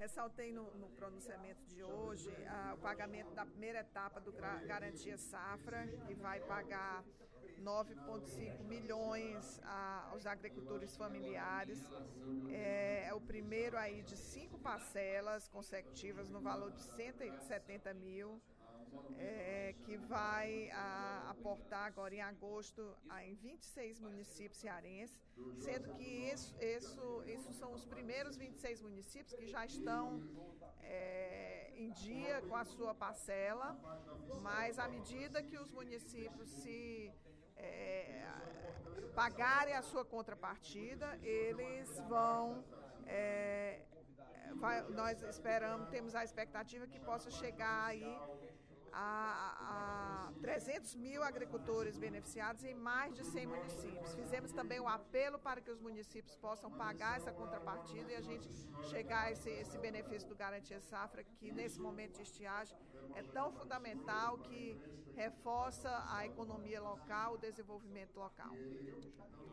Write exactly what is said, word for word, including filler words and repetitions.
Ressaltei no, no pronunciamento de hoje ah, o pagamento da primeira etapa do Garantia Safra, que vai pagar nove vírgula cinco milhões a, aos agricultores familiares. É, é o primeiro aí de cinco parcelas consecutivas no valor de cento e setenta mil. É, que vai a, aportar agora em agosto a, em vinte e seis municípios cearenses, sendo que isso, isso, isso são os primeiros vinte e seis municípios que já estão é, em dia com a sua parcela, mas à medida que os municípios se é, pagarem a sua contrapartida, eles vão... É, vai, nós esperamos, temos a expectativa que possa chegar aí a, a trezentos mil agricultores beneficiados em mais de cem municípios. Fizemos também o apelo para que os municípios possam pagar essa contrapartida e a gente chegar a esse, esse benefício do Garantia Safra, que nesse momento de estiagem é tão fundamental, que reforça a economia local, o desenvolvimento local.